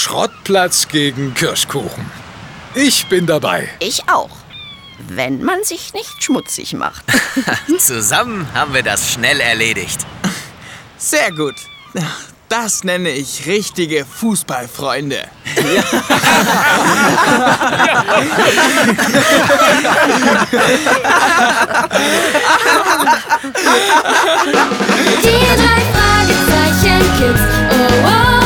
Schrottplatz gegen Kirschkuchen. Ich bin dabei. Ich auch. Wenn man sich nicht schmutzig macht. Zusammen haben wir das schnell erledigt. Sehr gut. Das nenne ich richtige Fußballfreunde. Die 3 Fragezeichen Kids. Oh, oh.